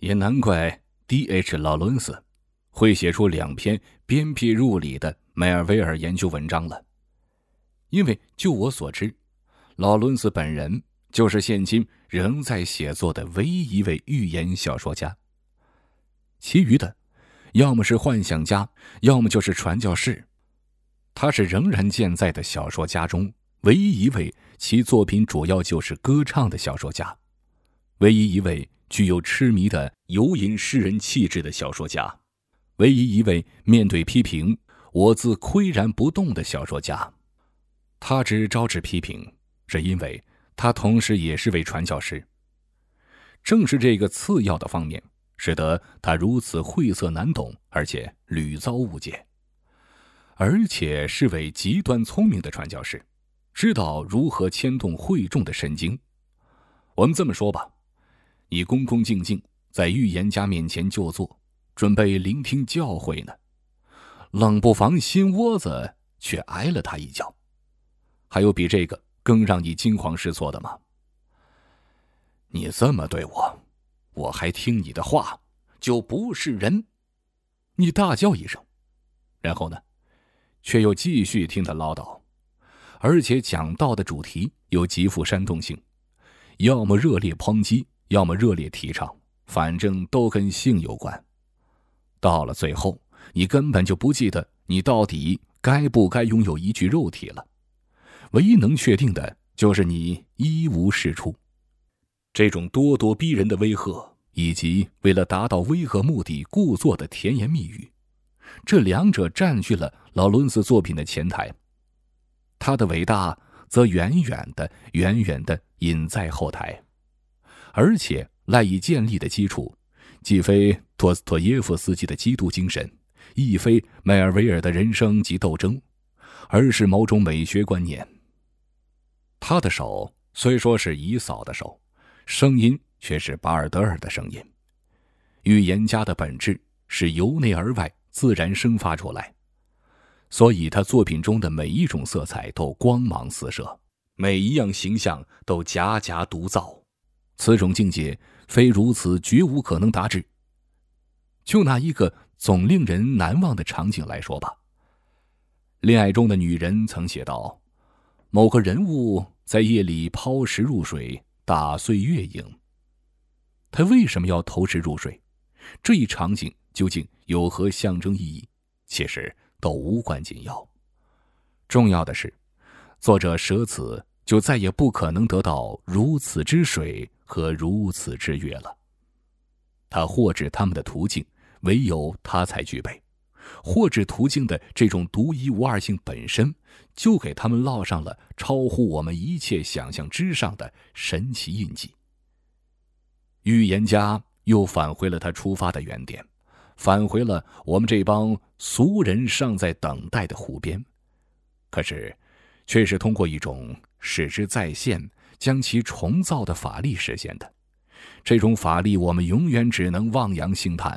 也难怪 D.H. 劳伦斯会写出2篇鞭辟入里的梅尔维尔研究文章了。因为就我所知，劳伦斯本人就是现今仍在写作的唯一一位寓言小说家。其余的要么是幻想家，要么就是传教士。他是仍然健在的小说家中唯一一位其作品主要就是歌唱的小说家，唯一一位具有痴迷的游吟诗人气质的小说家，唯一一位面对批评我自岿然不动的小说家。他只招致批评，是因为他同时也是位传教士。正是这个次要的方面，使得他如此晦涩难懂，而且屡遭误解。而且是位极端聪明的传教士，知道如何牵动会众的神经。我们这么说吧，你恭恭敬敬在预言家面前就坐，准备聆听教诲呢，冷不防心窝子却挨了他一脚。还有比这个更让你惊慌失措的吗？你这么对我，我还听你的话，就不是人！你大叫一声，然后呢，却又继续听他唠叨，而且讲道的主题又极富煽动性，要么热烈抨击，要么热烈提倡，反正都跟性有关。到了最后，你根本就不记得你到底该不该拥有一具肉体了。唯一能确定的就是你一无是处。这种咄咄逼人的威吓，以及为了达到威吓目的故作的甜言蜜语，这两者占据了劳伦斯作品的前台。他的伟大则远远的隐在后台，而且赖以建立的基础既非托斯托耶夫斯基的基督精神，亦非梅尔维尔的人生及斗争，而是某种美学观念。他的手虽说是以扫的手，声音却是巴尔德尔的声音。预言家的本质是由内而外自然生发出来，所以他作品中的每一种色彩都光芒四射，每一样形象都夹夹独造。此种境界非如此绝无可能达至。就拿一个总令人难忘的场景来说吧，恋爱中的女人曾写道，某个人物在夜里抛石入水，打碎月影。他为什么要投石入水？这一场景究竟有何象征意义？其实都无关紧要。重要的是，作者舍此就再也不可能得到如此之水和如此之月了。他获知他们的途径唯有他才具备，获知途径的这种独一无二性本身，就给他们烙上了超乎我们一切想象之上的神奇印记。预言家又返回了他出发的原点，返回了我们这帮俗人尚在等待的湖边，可是却是通过一种使之再现，将其重造的法力实现的。这种法力我们永远只能望洋兴叹。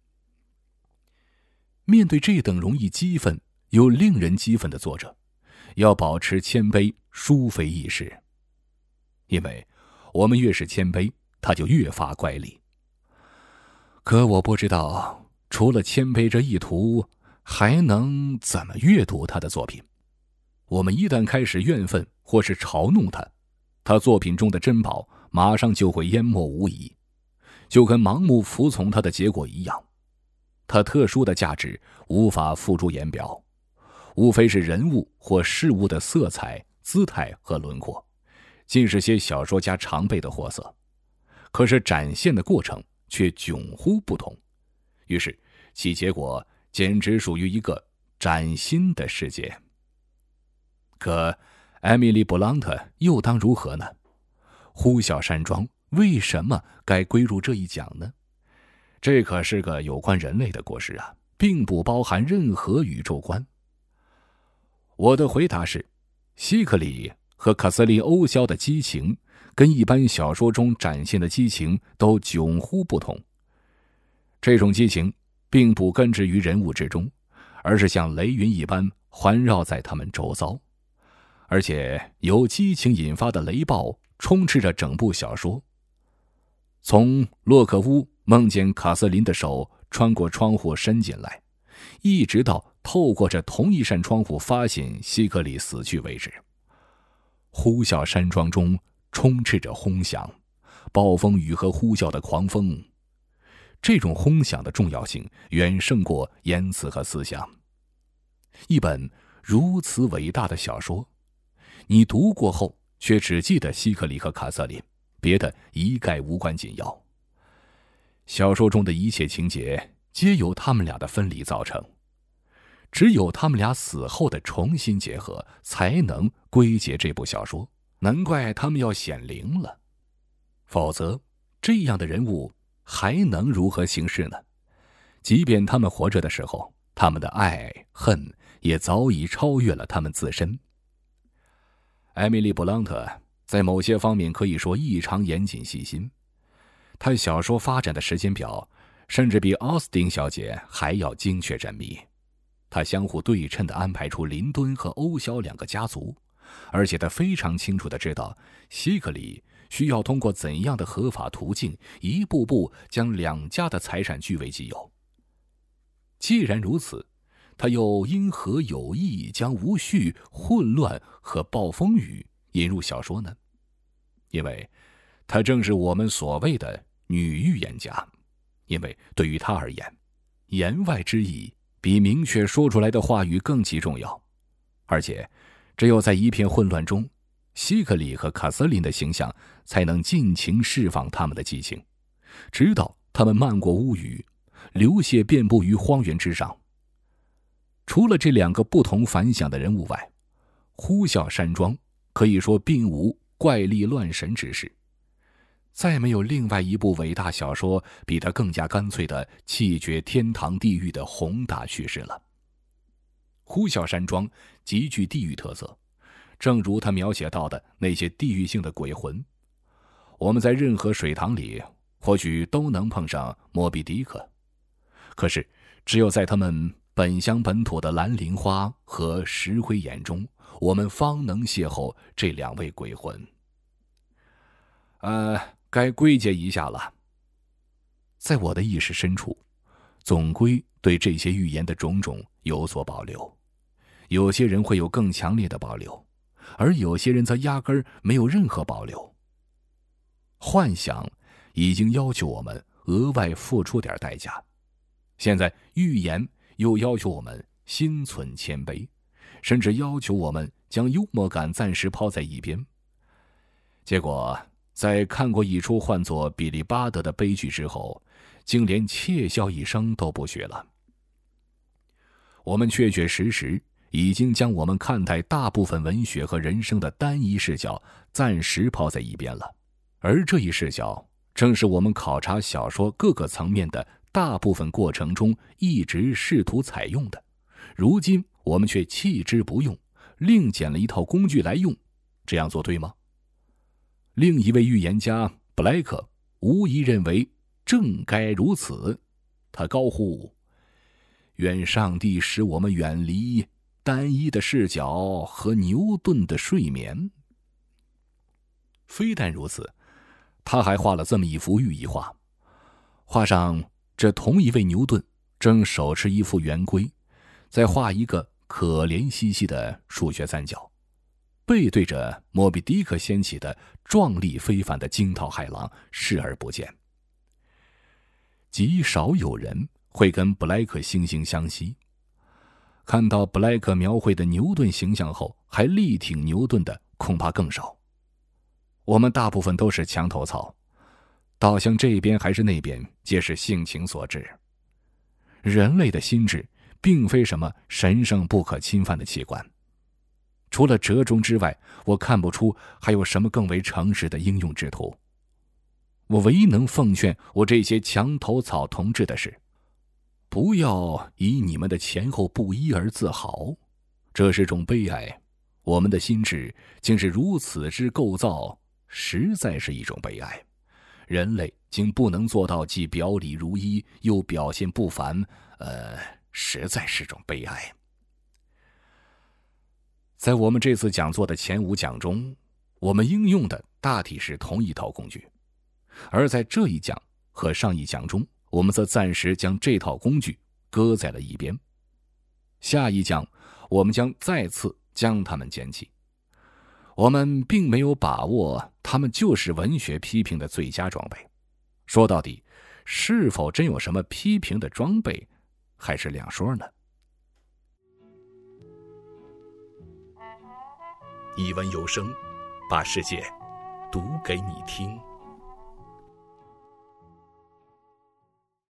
面对这等容易激愤又令人激愤的作者，要保持谦卑殊非易事，因为我们越是谦卑，他就越发乖戾。可我不知道除了谦卑这一途，还能怎么阅读他的作品。我们一旦开始怨愤或是嘲弄他，他作品中的珍宝马上就会淹没无疑，就跟盲目服从他的结果一样。他特殊的价值无法付诸言表，无非是人物或事物的色彩、姿态和轮廓，尽是些小说家常备的货色。可是展现的过程却迥乎不同，于是其结果简直属于一个崭新的世界。可艾米丽·布朗特又当如何呢？呼啸山庄为什么该归入这一奖呢？这可是个有关人类的故事啊，并不包含任何宇宙观。我的回答是，希克里和卡瑟琳·欧肖的激情跟一般小说中展现的激情都迥乎不同。这种激情并不根植于人物之中，而是像雷云一般环绕在他们周遭，而且由激情引发的雷暴充斥着整部小说。从洛克乌梦见卡瑟琳的手穿过窗户伸进来，一直到透过这同一扇窗户发现希克里死去为止。呼啸山庄中充斥着轰响、暴风雨和呼啸的狂风，这种轰响的重要性远胜过言辞和思想。一本如此伟大的小说，你读过后却只记得希克里和卡瑟琳，别的一概无关紧要。小说中的一切情节皆由他们俩的分离造成，只有他们俩死后的重新结合，才能归结这部小说。难怪他们要显灵了，否则这样的人物还能如何行事呢？即便他们活着的时候，他们的爱恨也早已超越了他们自身。艾米丽·布朗特在某些方面可以说异常严谨细心，她小说发展的时间表甚至比奥斯汀小姐还要精确缜密。她相互对称地安排出林敦和欧肖两个家族，而且他非常清楚地知道希克里需要通过怎样的合法途径一步步将两家的财产据为己有。既然如此，他又因何有意将无序、混乱和暴风雨引入小说呢？因为他正是我们所谓的女预言家，因为对于他而言，言外之意比明确说出来的话语更其重要，而且只有在一片混乱中，希克里和卡瑟琳的形象才能尽情释放他们的激情，直到他们漫过乌雨，流泻遍布于荒原之上。除了这两个不同凡响的人物外，呼啸山庄可以说并无怪力乱神之事。再没有另外一部伟大小说比它更加干脆地弃绝天堂地狱的宏大叙事了。呼啸山庄极具地域特色，正如他描写到的那些地域性的鬼魂。我们在任何水塘里或许都能碰上莫比迪克，可是只有在他们本乡本土的蓝铃花和石灰岩中，我们方能邂逅这两位鬼魂。该归结一下了。在我的意识深处，总归对这些预言的种种有所保留。有些人会有更强烈的保留，而有些人则压根儿没有任何保留。幻想已经要求我们额外付出点代价，现在预言又要求我们心存谦卑，甚至要求我们将幽默感暂时抛在一边。结果在看过一出唤作比利巴德的悲剧之后，竟连窃笑一声都不学了。我们确确实实已经将我们看待大部分文学和人生的单一视角暂时抛在一边了，而这一视角正是我们考察小说各个层面的大部分过程中一直试图采用的。如今我们却弃之不用，另捡了一套工具来用，这样做对吗？另一位预言家布莱克无疑认为正该如此，他高呼：愿上帝使我们远离单一的视角和牛顿的睡眠。非但如此，他还画了这么一幅寓意画，画上这同一位牛顿正手持一副圆规，在画一个可怜兮兮的数学三角，背对着莫比迪克掀起的壮丽非凡的惊涛骇浪视而不见。极少有人会跟布莱克惺惺相惜，看到布莱克描绘的牛顿形象后还力挺牛顿的恐怕更少。我们大部分都是墙头草，倒向这边还是那边皆是性情所致。人类的心智并非什么神圣不可侵犯的器官，除了折中之外，我看不出还有什么更为诚实的应用之途。我唯一能奉劝我这些墙头草同志的是，不要以你们的前后不一而自豪，这是种悲哀。我们的心智竟是如此之构造，实在是一种悲哀。人类竟不能做到既表里如一，又表现不凡，实在是种悲哀。在我们这次讲座的前5讲中，我们应用的大体是同一套工具，而在这一讲， 和上一讲中，我们则暂时将这套工具搁在了一边。下一讲，我们将再次将它们捡起。我们并没有把握它们就是文学批评的最佳装备。说到底，是否真有什么批评的装备，还是两说呢？ 一文有声，把世界读给你听。